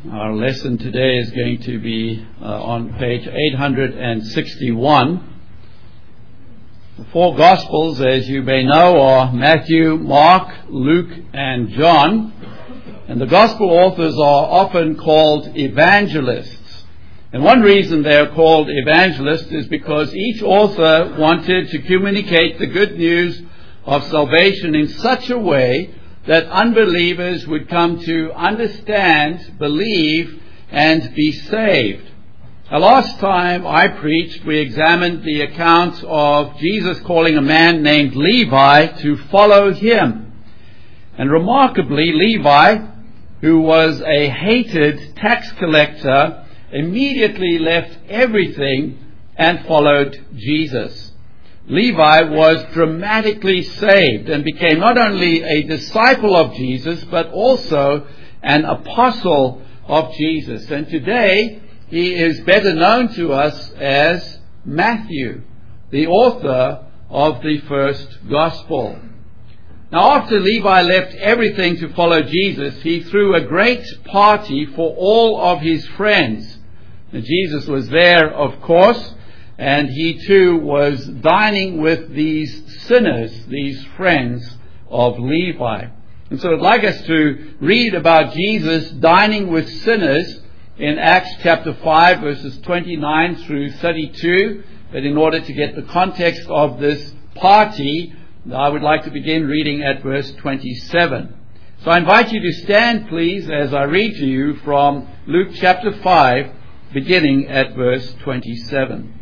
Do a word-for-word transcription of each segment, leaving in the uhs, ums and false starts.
Our lesson today is going to be uh, on page eight hundred sixty-one. The four Gospels, as you may know, are Matthew, Mark, Luke, and John. And the Gospel authors are often called evangelists. And one reason they are called evangelists is because each author wanted to communicate the good news of salvation in such a way that unbelievers would come to understand, believe, and be saved. Now, last time I preached, we examined the account of Jesus calling a man named Levi to follow him. And remarkably, Levi, who was a hated tax collector, immediately left everything and followed Jesus. Levi was dramatically saved and became not only a disciple of Jesus, but also an apostle of Jesus. And today, he is better known to us as Matthew, the author of the first gospel. Now, after Levi left everything to follow Jesus, he threw a great party for all of his friends. Now, Jesus was there, of course, and he too was dining with these sinners, these friends of Levi. And so I'd like us to read about Jesus dining with sinners in Acts chapter five, verses twenty-nine through thirty-two. But in order to get the context of this party, I would like to begin reading at verse twenty-seven. So I invite you to stand, please, as I read to you from Luke chapter five, beginning at verse twenty-seven.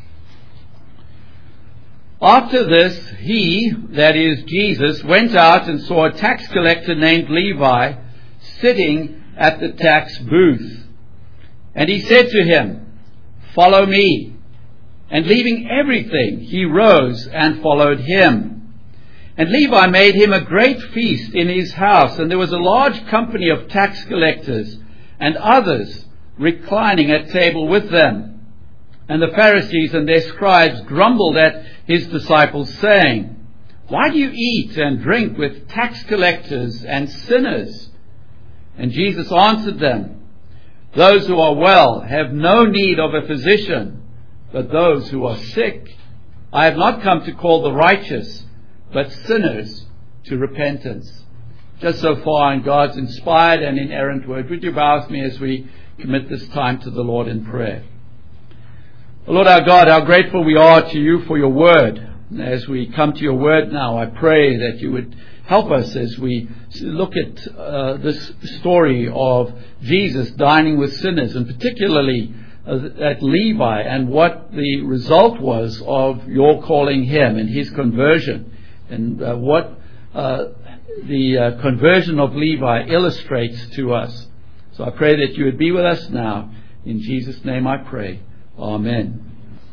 After this, he, that is Jesus, went out and saw a tax collector named Levi sitting at the tax booth. And he said to him, "Follow me." And leaving everything, he rose and followed him. And Levi made him a great feast in his house, and there was a large company of tax collectors and others reclining at table with them. And the Pharisees and their scribes grumbled at his disciples, saying, "Why do you eat and drink with tax collectors and sinners?" And Jesus answered them, "Those who are well have no need of a physician, but those who are sick. I have not come to call the righteous, but sinners to repentance." Just so far in God's inspired and inerrant word. Would you bow with me as we commit this time to the Lord in prayer? Lord our God, how grateful we are to you for your word. As we come to your word now, I pray that you would help us as we look at uh, this story of Jesus dining with sinners, and particularly uh, at Levi, and what the result was of your calling him and his conversion, and uh, what uh, the uh, conversion of Levi illustrates to us. So I pray that you would be with us now. In Jesus' name I pray. Amen.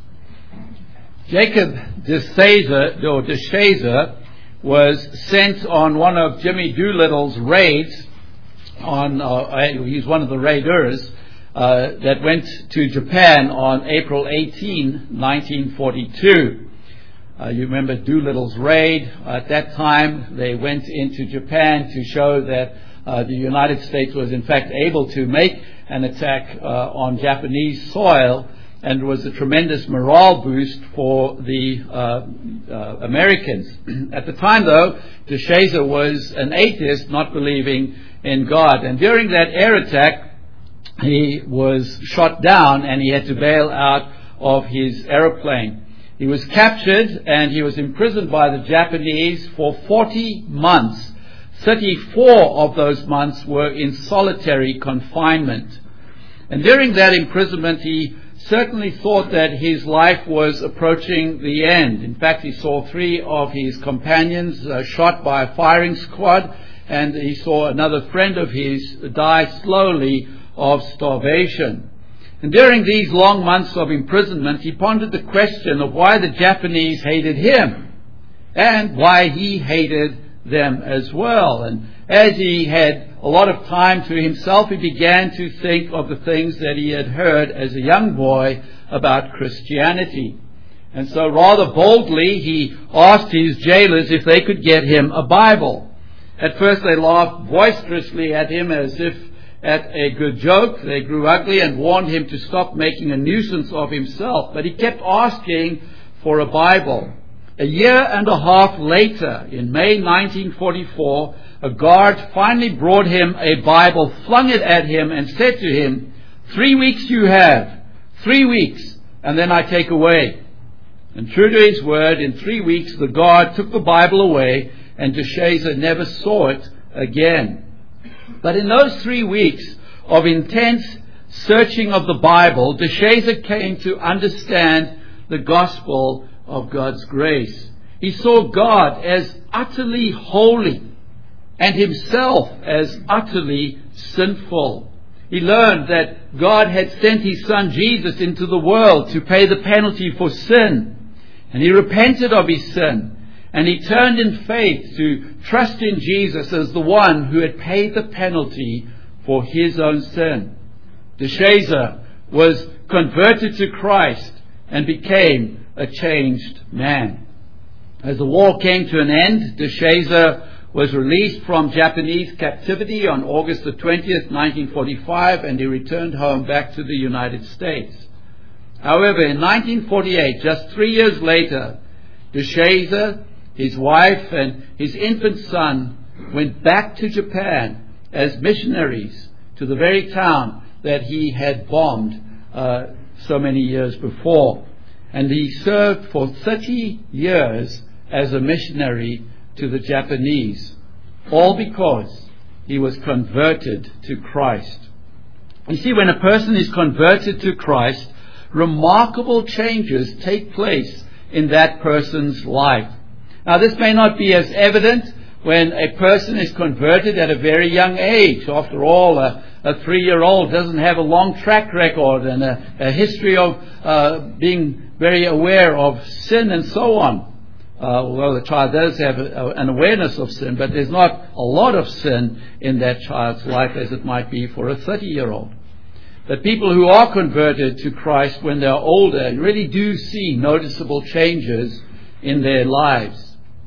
Jacob de Caesar, or de Shazer, was sent on one of Jimmy Doolittle's raids. On uh, he's one of the raiders uh, that went to Japan on April eighteenth, nineteen forty-two. Uh, you remember Doolittle's raid. At that time, they went into Japan to show that uh, the United States was in fact able to make an attack uh, on Japanese soil, and was a tremendous morale boost for the uh, uh, Americans. At the time, though, de Shazer was an atheist, not believing in God. And during that air attack, he was shot down and he had to bail out of his aeroplane. He was captured and he was imprisoned by the Japanese for forty months. thirty-four of those months were in solitary confinement. And during that imprisonment, he certainly thought that his life was approaching the end. In fact, he saw three of his companions uh, shot by a firing squad, and he saw another friend of his die slowly of starvation. And during these long months of imprisonment, he pondered the question of why the Japanese hated him and why he hated them as well. And as he had a lot of time to himself, he began to think of the things that he had heard as a young boy about Christianity. And so rather boldly, he asked his jailers if they could get him a Bible. At first they laughed boisterously at him as if at a good joke. They grew ugly and warned him to stop making a nuisance of himself. But he kept asking for a Bible. A year and a half later, in May nineteen forty-four, a guard finally brought him a Bible, flung it at him, and said to him, "Three weeks you have, three weeks, and then I take away." And true to his word, in three weeks the guard took the Bible away, and Deshazar never saw it again. But in those three weeks of intense searching of the Bible, Deshazar came to understand the gospel of God's grace. He saw God as utterly holy and himself as utterly sinful. He learned that God had sent his son Jesus into the world to pay the penalty for sin. And he repented of his sin. And he turned in faith to trust in Jesus as the one who had paid the penalty for his own sin. Deshazar was converted to Christ and became a changed man. As the war came to an end, Deshazar was released from Japanese captivity on August the twentieth, nineteen forty-five, and he returned home back to the United States. However, in nineteen forty-eight, just three years later, Deshazar, his wife, and his infant son went back to Japan as missionaries to the very town that he had bombed uh, so many years before. And he served for thirty years as a missionary to the Japanese, all because he was converted to Christ. You see, when a person is converted to Christ, remarkable changes take place in that person's life. Now, this may not be as evident when a person is converted at a very young age. After all, a, a three-year-old doesn't have a long track record and a, a history of uh, being very aware of sin and so on. Uh, although the child does have a, a, an awareness of sin, but there's not a lot of sin in that child's life as it might be for a thirty-year-old. But people who are converted to Christ when they are older really do see noticeable changes in their lives.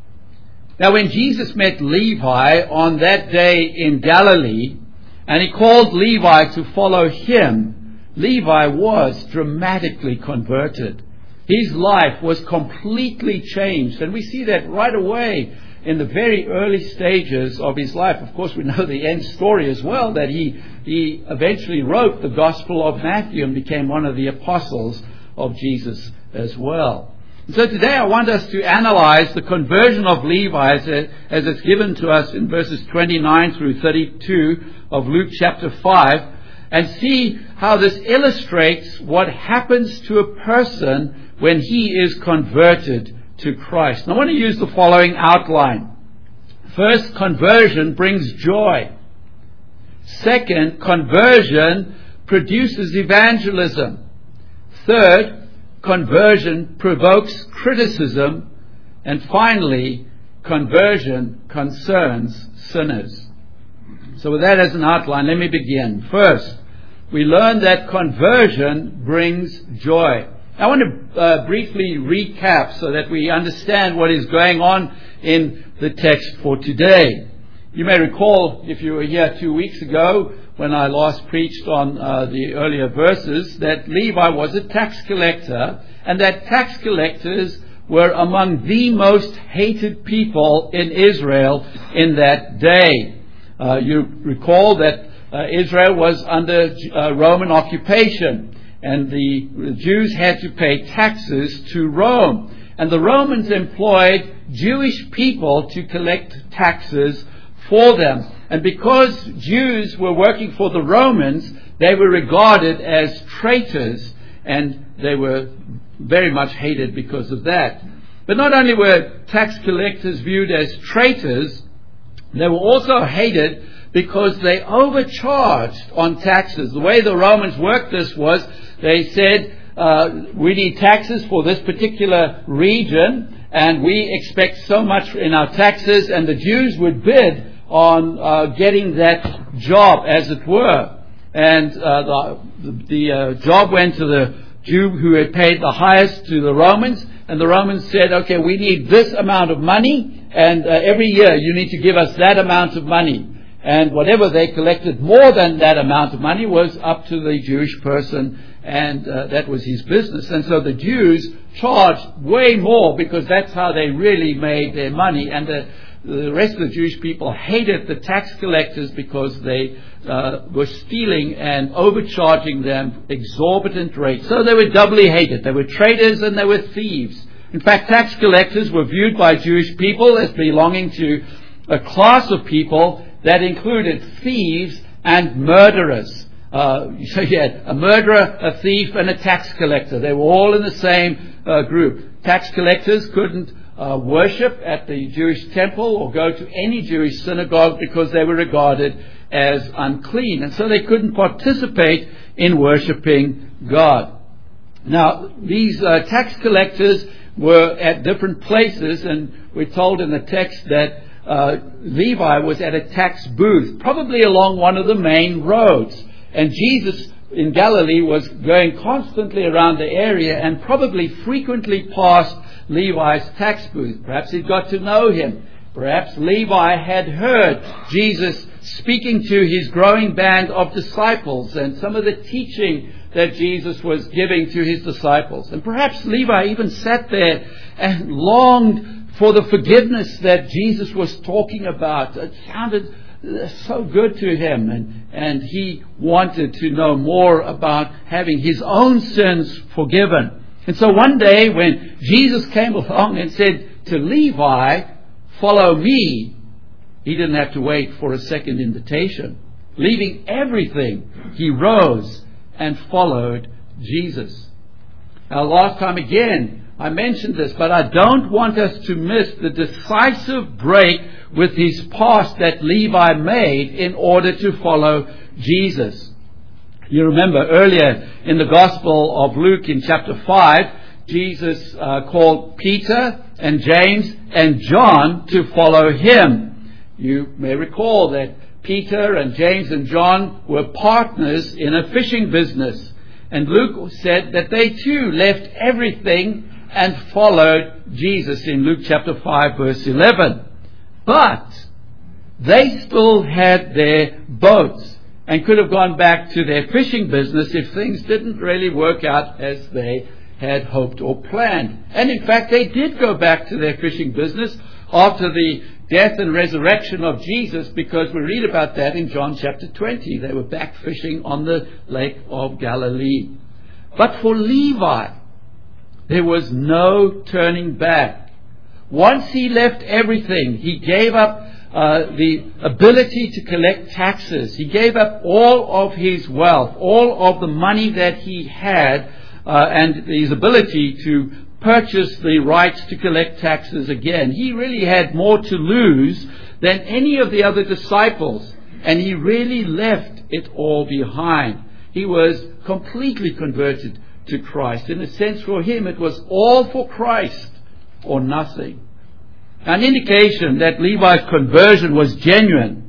Now, when Jesus met Levi on that day in Galilee, and he called Levi to follow him, Levi was dramatically converted. His life was completely changed, and we see that right away in the very early stages of his life. Of course, we know the end story as well, that he, he eventually wrote the Gospel of Matthew and became one of the apostles of Jesus as well. And so today I want us to analyze the conversion of Levi as, it, as it's given to us in verses twenty-nine through thirty-two of Luke chapter five, and see how this illustrates what happens to a person when he is converted to Christ. And I want to use the following outline. First, conversion brings joy. Second, conversion produces evangelism. Third, conversion provokes criticism. And finally, conversion concerns sinners. So with that as an outline, let me begin. First, we learn that conversion brings joy. I want to uh, briefly recap so that we understand what is going on in the text for today. You may recall, if you were here two weeks ago, when I last preached on uh, the earlier verses, that Levi was a tax collector, and that tax collectors were among the most hated people in Israel in that day. Uh, you recall that uh, Israel was under uh, Roman occupation. And the Jews had to pay taxes to Rome. And the Romans employed Jewish people to collect taxes for them. And because Jews were working for the Romans, they were regarded as traitors, and they were very much hated because of that. But not only were tax collectors viewed as traitors, they were also hated because they overcharged on taxes. The way the Romans worked this was, they said, uh, we need taxes for this particular region, and we expect so much in our taxes, and the Jews would bid on uh, getting that job, as it were. And uh, the, the uh, job went to the Jew who had paid the highest to the Romans, and the Romans said, okay, we need this amount of money, and uh, every year you need to give us that amount of money. and whatever they collected more than that amount of money was up to the Jewish person, and uh, that was his business. And so the Jews charged way more because that's how they really made their money, and the, the rest of the Jewish people hated the tax collectors because they uh, were stealing and overcharging them exorbitant rates. So they were doubly hated. They were traitors and they were thieves. In fact, tax collectors were viewed by Jewish people as belonging to a class of people that included thieves and murderers. Uh, so you had a murderer, a thief, and a tax collector. They were all in the same uh, group. Tax collectors couldn't uh, worship at the Jewish temple or go to any Jewish synagogue because they were regarded as unclean. And so they couldn't participate in worshiping God. Now, these uh, tax collectors were at different places, and we're told in the text that uh, Levi was at a tax booth, probably along one of the main roads. And Jesus in Galilee was going constantly around the area and probably frequently passed Levi's tax booth. Perhaps he got to know him. Perhaps Levi had heard Jesus speaking to his growing band of disciples and some of the teaching that Jesus was giving to his disciples. And perhaps Levi even sat there and longed for the forgiveness that Jesus was talking about. It sounded so good to him, and, and he wanted to know more about having his own sins forgiven. And so one day when Jesus came along and said to Levi, "Follow me," he didn't have to wait for a second invitation. Leaving everything, he rose and followed Jesus. Now, last time again, I mentioned this, but I don't want us to miss the decisive break with his past that Levi made in order to follow Jesus. You remember earlier in the Gospel of Luke in chapter five, Jesus uh, called Peter and James and John to follow him. You may recall that Peter and James and John were partners in a fishing business. And Luke said that they too left everything and followed Jesus in Luke chapter five verse eleven. But they still had their boats and could have gone back to their fishing business if things didn't really work out as they had hoped or planned. And in fact, they did go back to their fishing business after the death and resurrection of Jesus, because we read about that in John chapter twenty. They were back fishing on the Lake of Galilee. But for Levi, there was no turning back. Once he left everything, he gave up uh, the ability to collect taxes. He gave up all of his wealth, all of the money that he had, uh, and his ability to purchase the rights to collect taxes again. He really had more to lose than any of the other disciples, and he really left it all behind. He was completely converted to Christ. In a sense, for him, it was all for Christ or nothing. An indication that Levi's conversion was genuine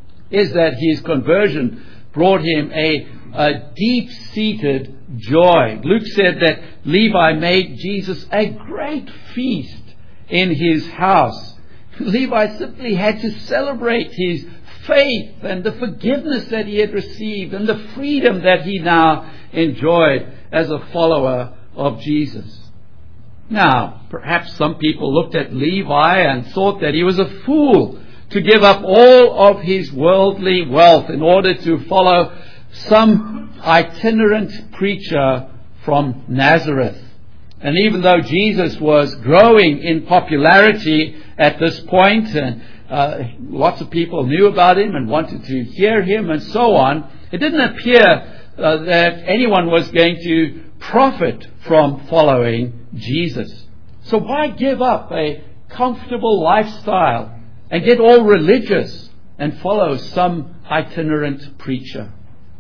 is that his conversion brought him a, a deep-seated joy. Luke said that Levi made Jesus a great feast in his house. Levi simply had to celebrate his faith and the forgiveness that he had received and the freedom that he now enjoyed as a follower of Jesus. Now, perhaps some people looked at Levi and thought that he was a fool to give up all of his worldly wealth in order to follow some itinerant preacher from Nazareth. And even though Jesus was growing in popularity at this point, and uh, lots of people knew about him and wanted to hear him and so on, it didn't appear uh, that anyone was going to profit from following Jesus. So why give up a comfortable lifestyle and get all religious and follow some itinerant preacher?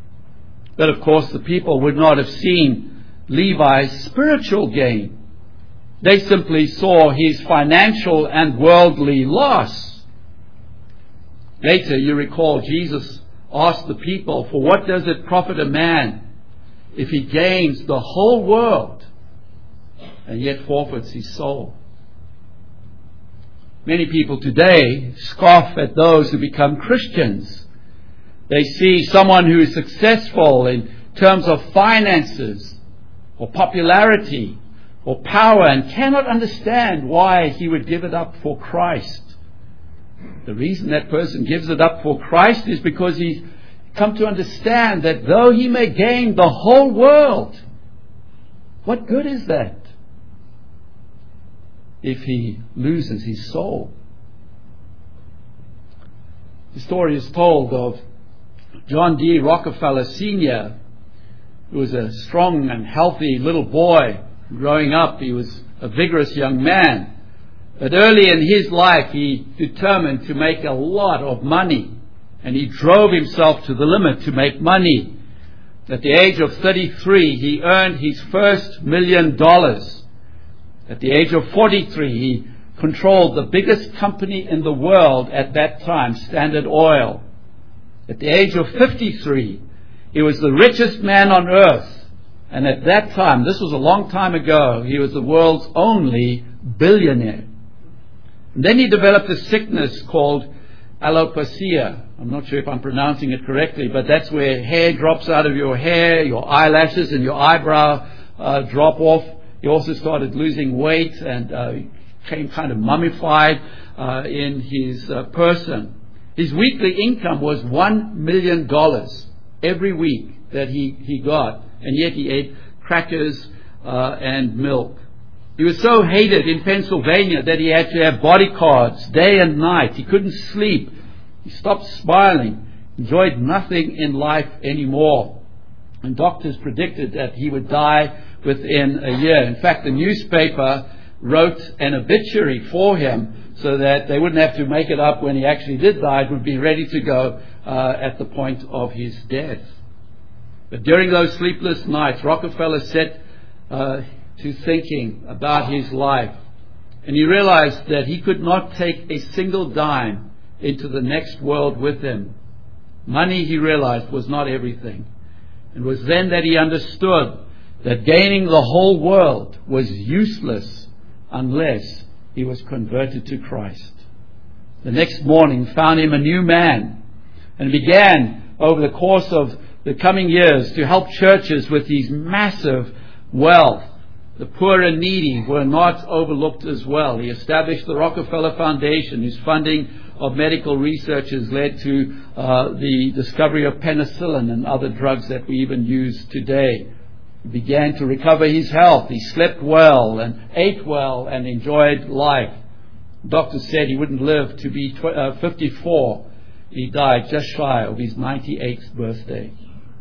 But of course, the people would not have seen Levi's spiritual gain. They simply saw his financial and worldly loss. Later, you recall, Jesus asked the people, "For what does it profit a man if he gains the whole world and yet forfeits his soul?" Many people today scoff at those who become Christians They see someone who is successful in terms of finances or popularity or power and cannot understand why he would give it up for Christ. The reason that person gives it up for Christ is because he's come to understand that though he may gain the whole world, what good is that if he loses his soul? The story is told of John D. Rockefeller Senior, who was a strong and healthy little boy. Growing up, he was a vigorous young man. But early in his life, he determined to make a lot of money. And he drove himself to the limit to make money. At the age of thirty-three, he earned his first million dollars. At the age of forty-three, he controlled the biggest company in the world at that time, Standard Oil. At the age of fifty-three, he was the richest man on earth. And at that time, this was a long time ago, he was the world's only billionaire. And then he developed a sickness called alopecia. I'm not sure if I'm pronouncing it correctly, but that's where hair drops out of your hair, your eyelashes and your eyebrow uh, drop off. He also started losing weight and uh, became kind of mummified uh, in his uh, person. His weekly income was one million dollars every week that he, he got, and yet he ate crackers uh, and milk. He was so hated in Pennsylvania that he had to have bodyguards day and night. He couldn't sleep. He stopped smiling, enjoyed nothing in life anymore. And doctors predicted that he would die within a year. In fact, the newspaper wrote an obituary for him so that they wouldn't have to make it up when he actually did die. It would be ready to go uh, at the point of his death. But during those sleepless nights, Rockefeller set uh, to thinking about his life. And he realized that he could not take a single dime into the next world with him. Money, he realized, was not everything. It was then that he understood that gaining the whole world was useless unless he was converted to Christ. The next morning found him a new man, and began over the course of the coming years to help churches with his massive wealth. The poor and needy were not overlooked as well. He established the Rockefeller Foundation, whose funding of medical research has led to uh, the discovery of penicillin and other drugs that we even use today. He began to recover his health. He slept well and ate well and enjoyed life. Doctors said he wouldn't live to be tw- uh, fifty-four. He died just shy of his ninety-eighth birthday.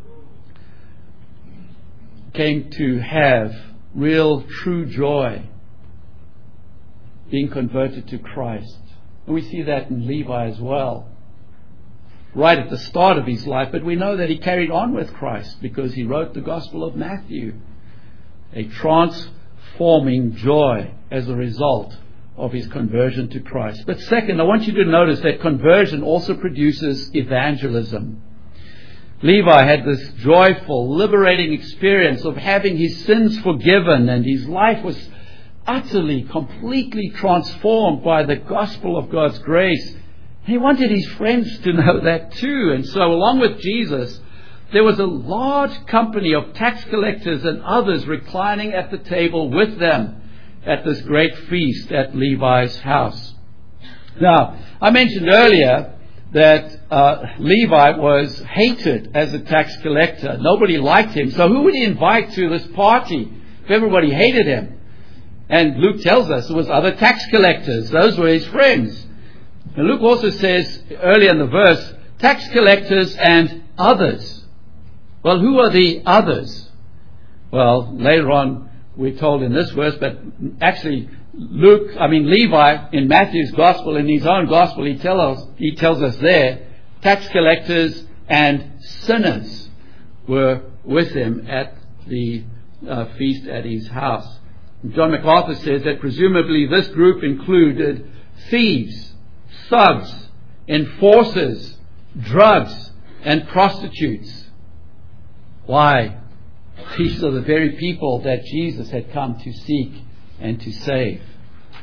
Came to have real, true joy being converted to Christ. And we see that in Levi as well, right at the start of his life. But we know that he carried on with Christ because he wrote the Gospel of Matthew. A transforming joy as a result of his conversion to Christ. But second, I want you to notice that conversion also produces evangelism. Levi had this joyful, liberating experience of having his sins forgiven, and his life was utterly, completely transformed by the gospel of God's grace. He wanted his friends to know that too. And so along with Jesus, there was a large company of tax collectors and others reclining at the table with them at this great feast at Levi's house. Now, I mentioned earlier that uh, Levi was hated as a tax collector. Nobody liked him. So who would he invite to this party if everybody hated him? And Luke tells us it was other tax collectors. Those were his friends. And Luke also says earlier in the verse, tax collectors and others. Well, who are the others? Well, later on we're told in this verse, but actually Luke, I mean Levi, in Matthew's gospel, in his own gospel, he tells us, he tells us there, tax collectors and sinners were with him at the uh, feast at his house. John MacArthur says that presumably this group included thieves, thugs, enforcers, drugs, and prostitutes. Why? These are the very people that Jesus had come to seek and to save.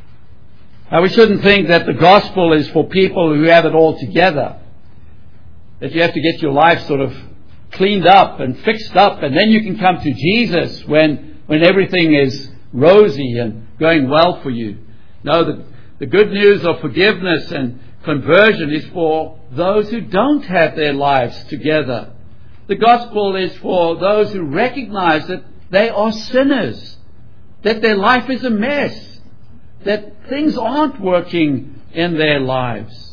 Now, we shouldn't think that the gospel is for people who have it all together. that you have to get your life sort of cleaned up and fixed up, and then you can come to Jesus when, when everything is rosy and going well for you. No, the, the good news of forgiveness and conversion is for those who don't have their lives together. The gospel is for those who recognize that they are sinners, that their life is a mess, that things aren't working in their lives.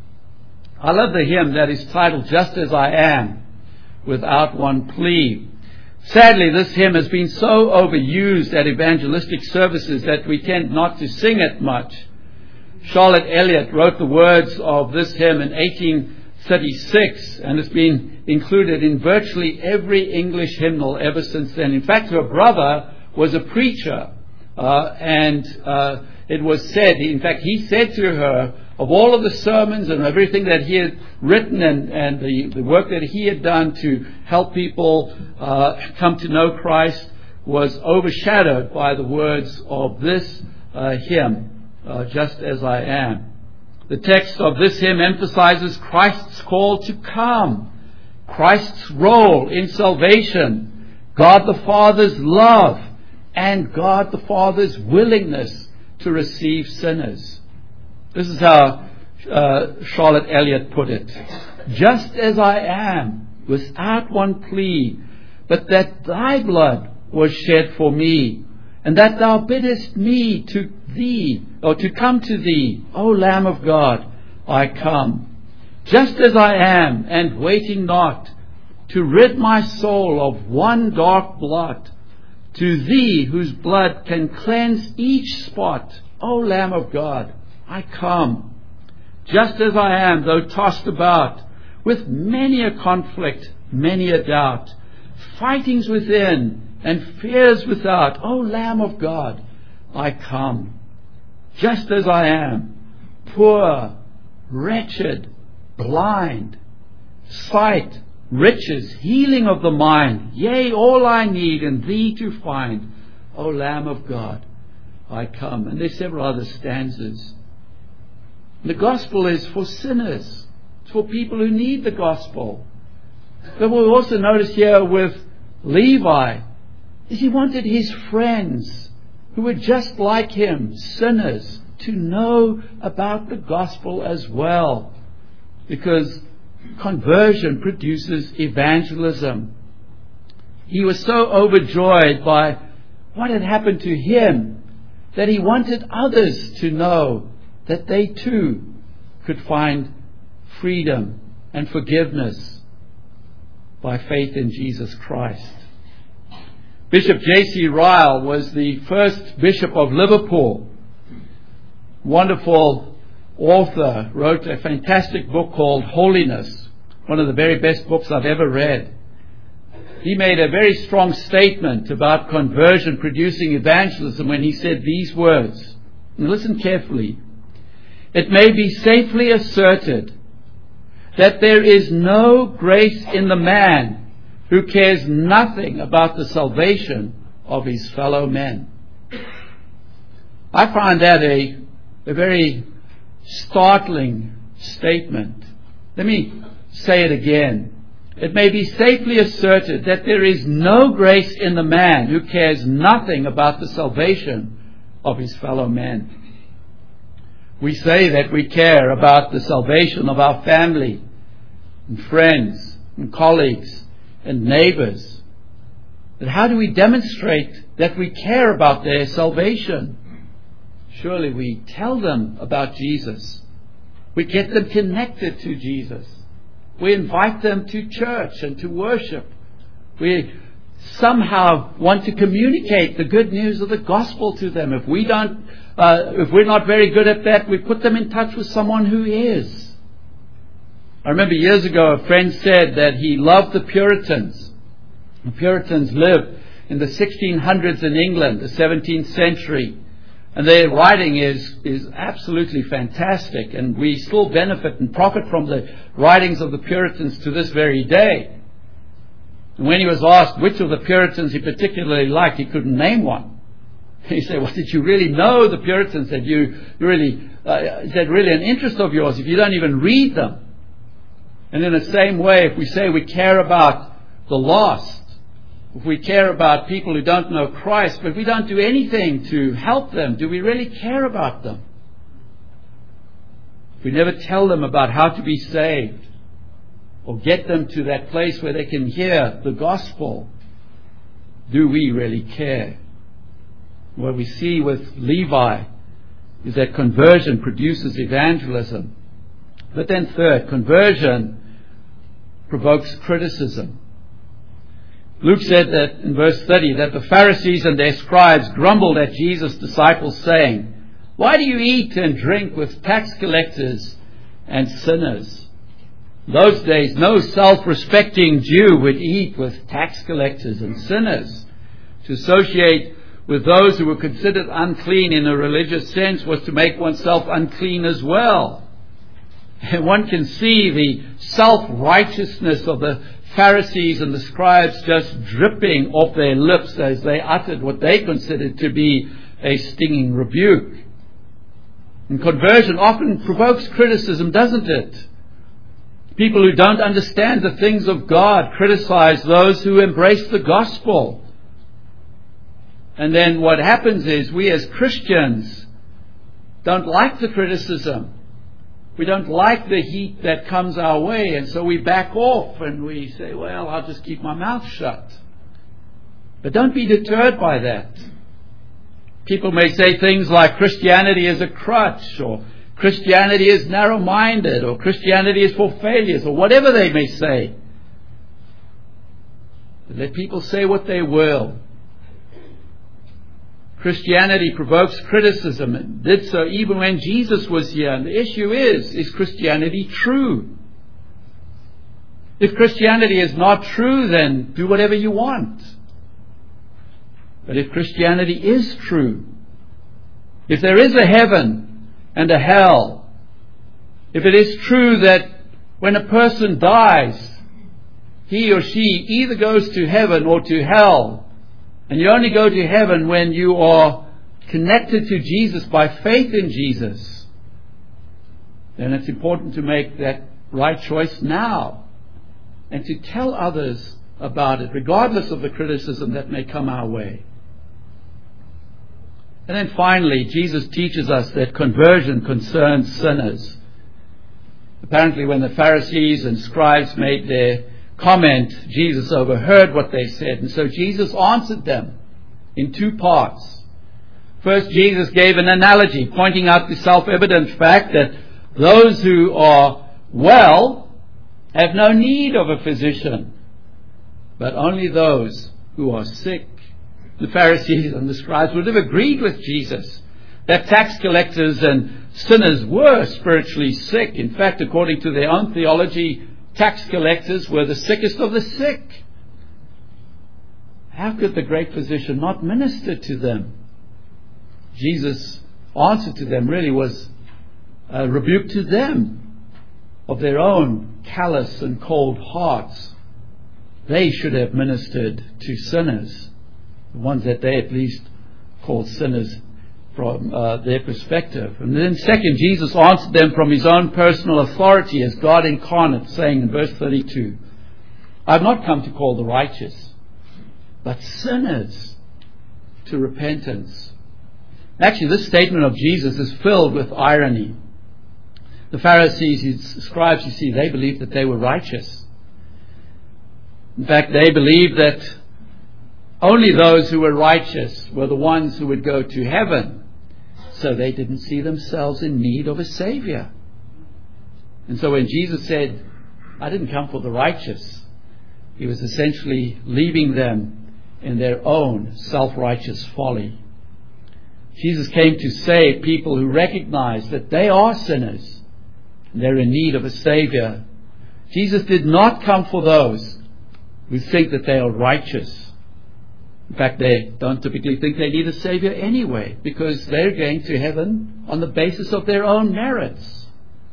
I love the hymn that is titled, Just As I Am, Without One Plea. Sadly, this hymn has been so overused at evangelistic services that we tend not to sing it much. Charlotte Elliott wrote the words of this hymn in eighteen thirty-six, and it's been included in virtually every English hymnal ever since then. In fact, her brother was a preacher, uh, and uh, it was said, in fact, he said to her, of all of the sermons and everything that he had written and, and the, the work that he had done to help people uh, come to know Christ was overshadowed by the words of this uh, hymn, uh, Just As I Am. The text of this hymn emphasizes Christ's call to come, Christ's role in salvation, God the Father's love, and God the Father's willingness to receive sinners. This is how uh, Charlotte Elliott put it. Just as I am, without one plea, but that thy blood was shed for me, and that thou biddest me to thee, or to come to thee, O Lamb of God, I come. Just as I am, and waiting not, to rid my soul of one dark blot, to thee whose blood can cleanse each spot, O Lamb of God, I come. Just as I am, though tossed about, with many a conflict, many a doubt, fightings within and fears without, O Lamb of God, I come. Just as I am, poor, wretched, blind, sight, riches, healing of the mind, yea, all I need in thee to find, O Lamb of God, I come. And there's several other stanzas. The gospel is for sinners. It's for people who need the gospel. But we'll also notice here with Levi is he wanted his friends who were just like him, sinners, to know about the gospel as well. Because conversion produces evangelism. He was so overjoyed by what had happened to him that he wanted others to know that they too could find freedom and forgiveness by faith in Jesus Christ. Bishop J C Ryle was the first bishop of Liverpool. Wonderful author, wrote a fantastic book called Holiness, one of the very best books I've ever read. He made a very strong statement about conversion producing evangelism when he said these words. And listen carefully. It may be safely asserted that there is no grace in the man who cares nothing about the salvation of his fellow men. I find that a, a very startling statement. Let me say it again. It may be safely asserted that there is no grace in the man who cares nothing about the salvation of his fellow men. We say that we care about the salvation of our family and friends and colleagues and neighbors. But how do we demonstrate that we care about their salvation? Surely we tell them about Jesus. We get them connected to Jesus. We invite them to church and to worship. We somehow want to communicate the good news of the gospel to them. If we don't, uh, if we're not very good at that, we put them in touch with someone who is. I remember years ago a friend said that he loved the Puritans. The Puritans lived in the sixteen hundreds in England, the seventeenth century. And their writing is, is absolutely fantastic. And we still benefit and profit from the writings of the Puritans to this very day. And when he was asked which of the Puritans he particularly liked, he couldn't name one. He said, well, did you really know the Puritans? That you really, uh, is that really an interest of yours if you don't even read them? And in the same way, if we say we care about the lost, if we care about people who don't know Christ, but we don't do anything to help them, do we really care about them? If we never tell them about how to be saved, or get them to that place where they can hear the gospel, do we really care? What we see with Levi is that conversion produces evangelism. But then third, conversion provokes criticism. Luke said that in verse thirty, that the Pharisees and their scribes grumbled at Jesus' disciples, saying, "Why do you eat and drink with tax collectors and sinners?" In those days, no self-respecting Jew would eat with tax collectors and sinners. To associate with those who were considered unclean in a religious sense was to make oneself unclean as well. And one can see the self-righteousness of the Pharisees and the scribes just dripping off their lips as they uttered what they considered to be a stinging rebuke. And conversion often provokes criticism, doesn't it? People who don't understand the things of God criticize those who embrace the gospel. And then what happens is we as Christians don't like the criticism. We don't like the heat that comes our way, and so we back off and we say, well, I'll just keep my mouth shut. But don't be deterred by that. People may say things like Christianity is a crutch, or Christianity is narrow-minded, or Christianity is for failures, or whatever they may say. But let people say what they will. Christianity provokes criticism, and did so even when Jesus was here. And the issue is, is Christianity true? If Christianity is not true, then do whatever you want. But if Christianity is true, if there is a heaven and a hell, if it is true that when a person dies, he or she either goes to heaven or to hell, and you only go to heaven when you are connected to Jesus by faith in Jesus, then it's important to make that right choice now and to tell others about it, regardless of the criticism that may come our way. And then finally, Jesus teaches us that conversion concerns sinners. Apparently, when the Pharisees and scribes made their comment, Jesus overheard what they said, and so Jesus answered them in two parts. First, Jesus gave an analogy, pointing out the self-evident fact that those who are well have no need of a physician, but only those who are sick. The Pharisees and the scribes would have agreed with Jesus that tax collectors and sinners were spiritually sick. In fact, according to their own theology, tax collectors were the sickest of the sick. How could the great physician not minister to them? Jesus' answer to them really was a rebuke to them of their own callous and cold hearts. They should have ministered to sinners, the ones that they at least called sinners from uh, their perspective. And then second, Jesus answered them from his own personal authority as God incarnate, saying in verse thirty-two, "I have not come to call the righteous, but sinners to repentance." Actually, this statement of Jesus is filled with irony. The Pharisees, the scribes, you see, they believed that they were righteous. In fact, they believed that only those who were righteous were the ones who would go to heaven. So they didn't see themselves in need of a Savior. And so when Jesus said, "I didn't come for the righteous," he was essentially leaving them in their own self-righteous folly. Jesus came to save people who recognize that they are sinners and they're in need of a Savior. Jesus did not come for those who think that they are righteous. In fact, they don't typically think they need a Savior anyway, because they're going to heaven on the basis of their own merits.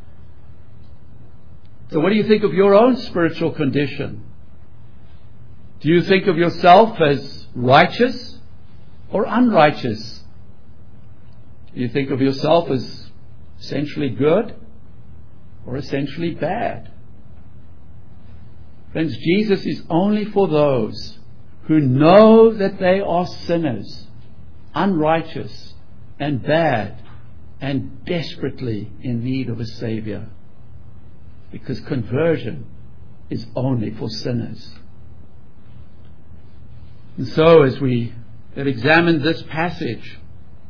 So what do you think of your own spiritual condition? Do you think of yourself as righteous or unrighteous? Do you think of yourself as essentially good or essentially bad? Friends, Jesus is only for those who know that they are sinners, unrighteous and bad, and desperately in need of a Savior. Because conversion is only for sinners. And so as we have examined this passage,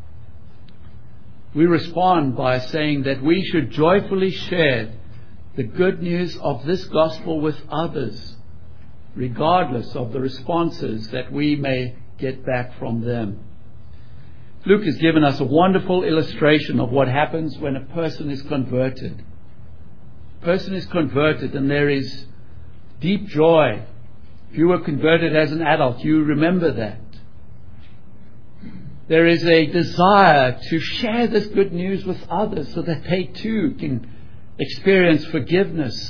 we respond by saying that we should joyfully share the good news of this gospel with others, regardless of the responses that we may get back from them. Luke has given us a wonderful illustration of what happens when a person is converted. A person is converted and there is deep joy. If you were converted as an adult, you remember that. There is a desire to share this good news with others so that they too can experience forgiveness.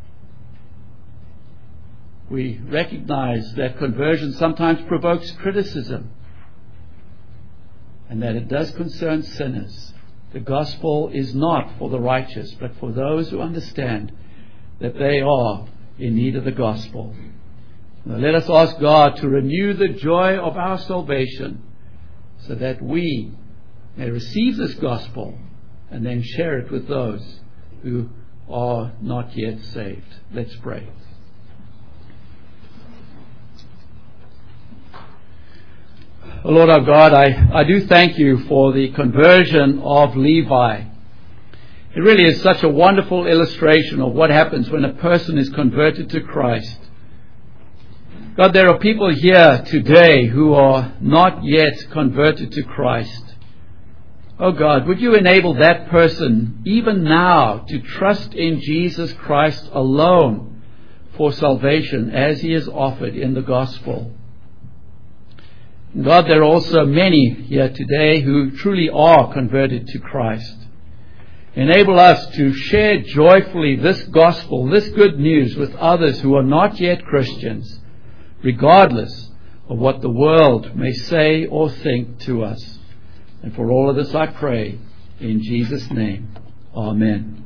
We recognize that conversion sometimes provokes criticism and that it does concern sinners. The gospel is not for the righteous, but for those who understand that they are in need of the gospel. Now let us ask God to renew the joy of our salvation so that we may receive this gospel and then share it with those who are not yet saved. Let's pray. Oh Lord our God, I, I do thank you for the conversion of Levi. It really is such a wonderful illustration of what happens when a person is converted to Christ. God, there are people here today who are not yet converted to Christ. Oh God, would you enable that person even now to trust in Jesus Christ alone for salvation as he is offered in the gospel. God, there are also many here today who truly are converted to Christ. Enable us to share joyfully this gospel, this good news with others who are not yet Christians, regardless of what the world may say or think to us. And for all of this I pray in Jesus' name. Amen.